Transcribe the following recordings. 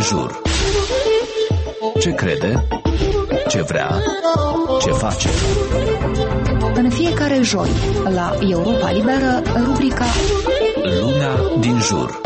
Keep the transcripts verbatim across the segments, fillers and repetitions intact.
jur. Ce crede? Ce vrea? Ce face? În fiecare joi, la Europa Liberă, rubrica Lumea din jur.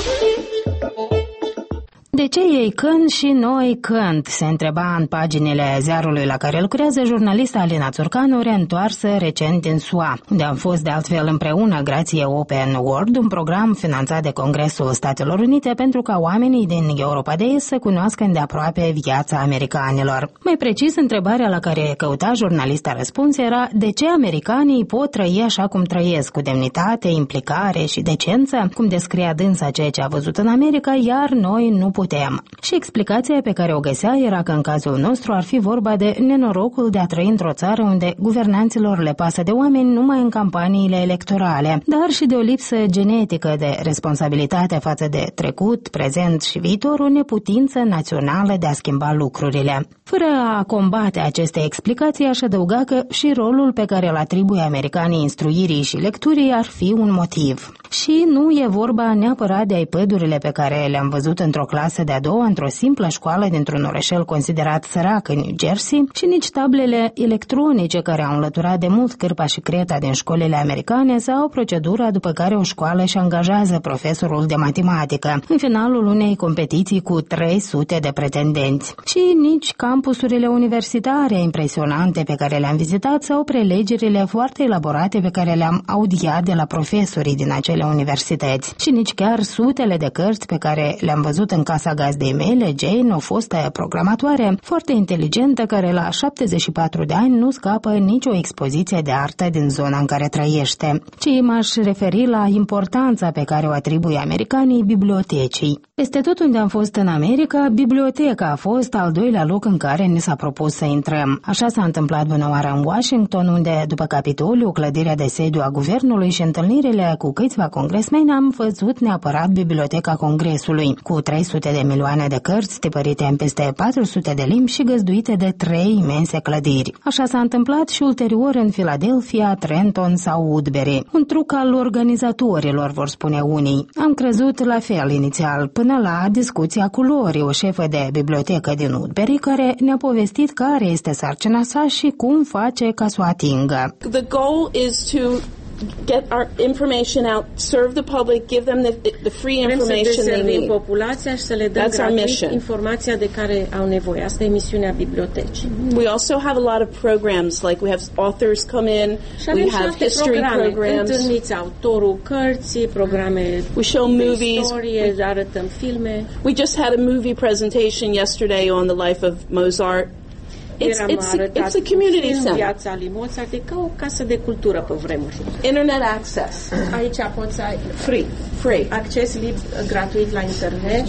De ce ei când și noi când? Se întreba în paginile ziarului la care lucrează jurnalista Alina Țurcanu, reîntoarsă recent din S U A, unde am fost de altfel împreună grație Open World, un program finanțat de Congresul Statelor Unite pentru ca oamenii din Europa de Est să cunoască îndeaproape viața americanilor. Mai precis, întrebarea la care căuta jurnalista răspuns era de ce americanii pot trăi așa cum trăiesc, cu demnitate, implicare și decență, cum descria dânsa ceea ce a văzut în America, iar noi nu putem. Și explicația pe care o găsea era că în cazul nostru ar fi vorba de nenorocul de a trăi într-o țară unde guvernanților le pasă de oameni numai în campaniile electorale, dar și de o lipsă genetică de responsabilitate față de trecut, prezent și viitor, o neputință națională de a schimba lucrurile. Fără a combate aceste explicații, aș adăuga că și rolul pe care îl atribuie americanii instruirii și lecturii ar fi un motiv. Și nu e vorba neapărat de iPad-urile pe care le-am văzut într-o clasă de a doua, într-o simplă școală dintr-un orășel considerat sărac în New Jersey, și nici tablele electronice care au înlăturat de mult cârpa și creta din școlile americane sau procedura după care o școală își angajează profesorul de matematică în finalul unei competiții cu trei sute de pretendenți. Și nici campusurile universitare impresionante pe care le-am vizitat sau prelegerile foarte elaborate pe care le-am audiat de la profesorii din acele universități. Și nici chiar sutele de cărți pe care le-am văzut în casa gazdei mele, Jane, o fostă programatoare foarte inteligentă care la șaptezeci și patru de ani nu scapă nicio expoziție de artă din zona în care trăiește. Ci m-aș referi la importanța pe care o atribuie americanii bibliotecii. Peste tot unde am fost în America, biblioteca a fost al doilea loc în care ni s-a propus să intrăm. Așa s-a întâmplat bună oară în Washington, unde, după Capitoliu, clădirea de sediu a guvernului și întâlnirile cu câțiva congresmeni, am văzut neapărat Biblioteca Congresului, cu trei sute de milioane de cărți tipărite în peste patru sute de limbi și găzduite de trei imense clădiri. Așa s-a întâmplat și ulterior în Philadelphia, Trenton sau Woodbury. Un truc al organizatorilor, vor spune unii. Am crezut la fel inițial, până la discuția cu Lori, o șefă de bibliotecă din Woodbury, care ne-a povestit care este sarcina sa și cum face ca să o atingă. The goal is to get our information out, serve the public, give them the, the free information they need. Populația și să le dăm gratuit informația de care au nevoie. Asta e misiunea bibliotecii. We also have a lot of programs, like we have authors come in, we have history programs. Întâlniți autorul cărții, programe we show movies, istorie, arătăm filme. We just had a movie presentation yesterday on the life of Mozart. It's, it's, a, it's a community center. Viața lui Mozart e ca o casă de cultură pe vremuri. Internet access. Aici poți să ai free, free. acces liber, gratuit la internet.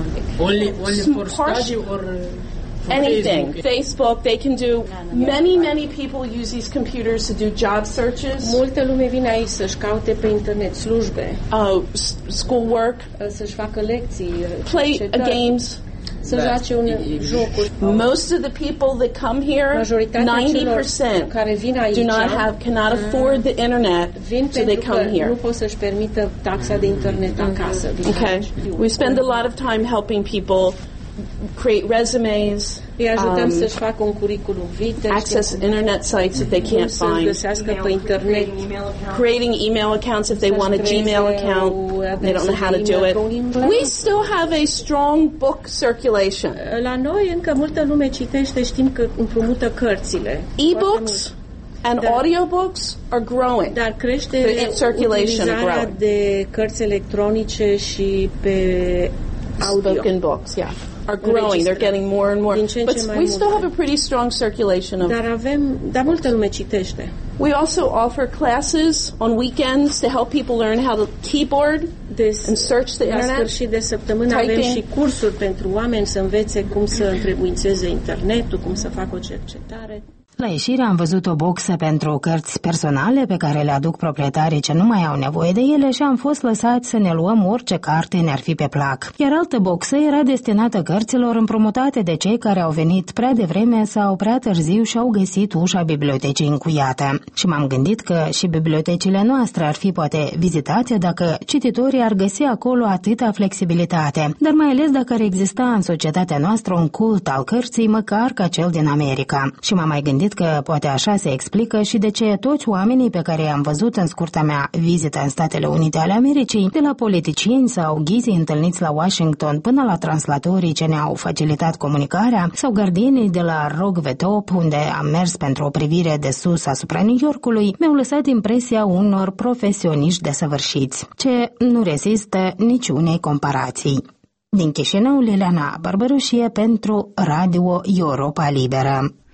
Only, only for study or anything. Facebook, they can do. Many, many people use these computers to do job searches. Multă lume vine aici să-și caute pe internet slujbe. Oh, schoolwork. Să-și facă lecții. Play games. Să joace unele jocuri. Most of the people that come here, ninety percent care vin aici, do not have, cannot afford the internet, so they come here. Nu pot să-și permită taxa de internet acasă. Okay. We spend a lot of time helping people create resumes, îi ajutăm um, să-și facă un curriculum vitae, access internet sites that they can't find, găsească pe internet, creating email accounts if they want a Gmail account, they don't know how to do it. We still have a strong book circulation. La noi încă multă lume citește, știm că împrumută cărțile. E-books and audiobooks are growing. Dar crește utilizarea de cărți electronice și pe audio. Spoken books, yeah. Are growing. They're getting more and more. But we still have a pretty strong circulation of. Dar avem, dar multă lume citește. We also offer classes on weekends to help people learn how to keyboard Des, and search the internet. La sfârșit de săptămână avem și cursuri pentru oameni să învețe cum să întrebuințeze internetul, cum să facă o cercetare. La ieșire am văzut o boxă pentru cărți personale pe care le aduc proprietarii ce nu mai au nevoie de ele și am fost lăsați să ne luăm orice carte ne-ar fi pe plac. Iar altă boxă era destinată cărților împrumutate de cei care au venit prea devreme sau prea târziu și au găsit ușa bibliotecii încuiată. Și m-am gândit că și bibliotecile noastre ar fi poate vizitate dacă cititorii ar găsi acolo atâta flexibilitate, dar mai ales dacă ar exista în societatea noastră un cult al cărții măcar ca cel din America. Și m-am mai gândit că poate așa se explică și de ce toți oamenii pe care i-am văzut în scurta mea vizită în Statele Unite ale Americii, de la politicieni sau ghizii întâlniți la Washington până la translatorii ce ne-au facilitat comunicarea sau gardienii de la Rogvetop, unde am mers pentru o privire de sus asupra New Yorkului, mi-au lăsat impresia unor profesioniști desăvârșiți, ce nu rezistă niciunei comparații. Din Chișinău, Liliana Barbărușie pentru Radio Europa Liberă.